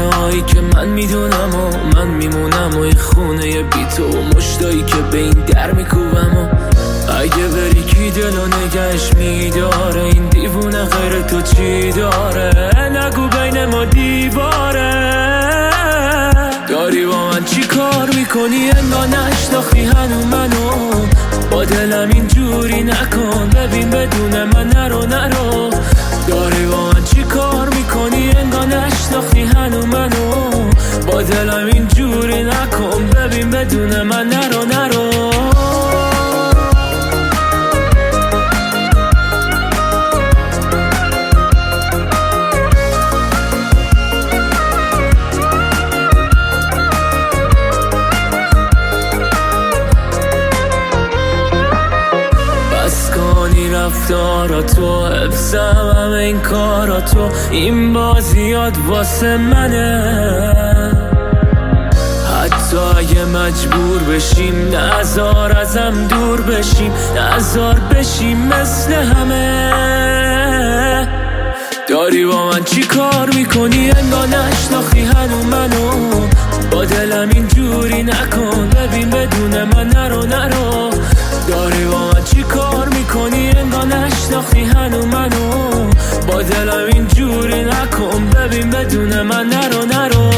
هایی که من میدونم و من میمونم و این خونه بی تو و مشتایی که به این در میکوبم و اگه بری کی دلو نگهش میداره، این دیوونه غیر تو چی داره؟ نگو بین ما دیواره. داری با من چی کار میکنی انگار نشناختی هنو منو، با دلم اینجوری نکن ببین بدون من نرو. داری با من چی کار میکنی انگار نشناختی هنو منو، با دلم اینجوری نکن ببین بدون من نرو. رفتاراتو حفظم همه این کاراتو، این بازیات واسه منه. حتی اگه مجبور بشیم نذار ازم دور بشیم، نذار بشیم مثل همه. داری با من چی کار میکنی انگار نشناختی هنو منو، با دلم اینجوری نکن ببین بدون من نرو. داری با من چی کار میکنی انگار نشناختی هنو منو، با دلم اینجوری نکن ببین بدون من نرو.